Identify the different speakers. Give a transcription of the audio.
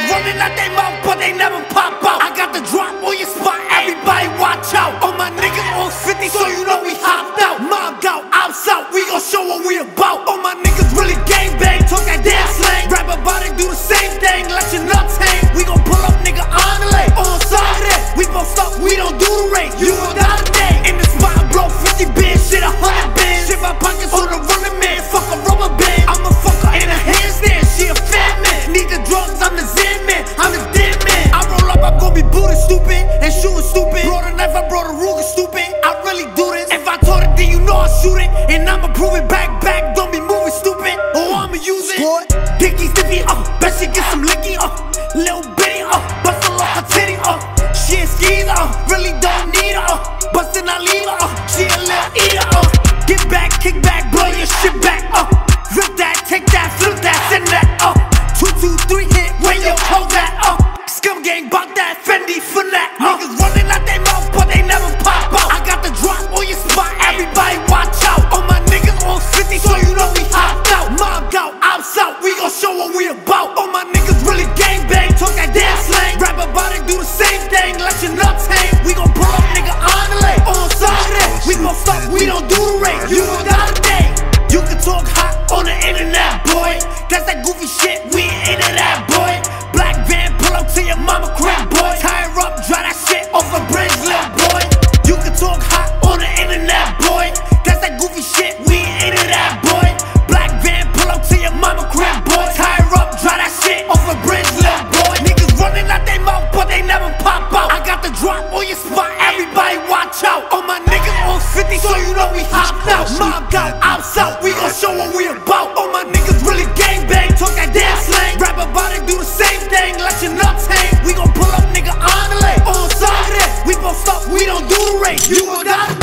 Speaker 1: Niggas running out they mouth, but they never pop out. I got the drop on your spot, everybody watch out. All my niggas on 50, so you know we hopped out. Mobbed out, outside, we gon' show what we about. All my niggas really gangbang, talk that damn slang. Rap about it, do the same thing, let your nuts hang. We gon' pull up, nigga, on the lane. On side of that, we gon' stop, we don't do the race. You gon' die today. In the spot, blow 50 bins, shit 100 bins. Shit my pockets on the running man, fuck a rubber band. I'm a fucker in a handstand, she a fan man. Need the drugs, I'm the Zen man, I'm the dead man. I roll up, I'm gon' be booty stupid and shooting stupid. Brought a knife, I brought a Ruger stupid. I really do this. If I taught it, then you know I shoot it. And I'ma prove it back, don't be moving stupid. Or I'ma use it. Dicky stiffy, bet she get some licky, little bitty, bustin' off her titty, she ain't skeezer, really don't need her, bustin' I leave her, she a little eater, get back, kick back, blow your shit back, rip that, take that, flip that, send that, 2, 2, 3 hit, where your hoe at, scum gang, bout that, Fendi for that, niggas running out they mouth, but they never pop out. I got the drop on your spot, everybody watch out. All my niggas on 50, so you know we hopped out. Mobbed out, outside, we gon' show what we about. All my niggas really gangbang, talk that damn slang. Rap about it, do the same thing, let your nuts hang. We gon' pull up, nigga, on the lane. On side of that, we gon' stop, we don't do the race. You gon' die today. You can talk hot on the internet, boy. That's that goofy shit, we ain't into that, boy. Black van, pull up to your mama crib, boy. Tie her up, dry that shit off a bridge, little boy. You can talk hot on the internet, boy. That's that goofy shit, we ain't into that, boy. Black van, pull up to your mama crib, boy. Tie her up, dry that shit off a bridge, little boy. Niggas running out they mouth, but they never pop out. I got the drop on your spot, everybody watch out. All my niggas on 50, so you know we hopped out. Mobbed out, outside, we gon' show what we about. All my niggas really gangbang, talk that damn slang. Rap about it, do the same thing, let your nuts hang. We gon' pull up, nigga, on the lane. On side of that, we gon' stop, we don't do the race. You gon' die.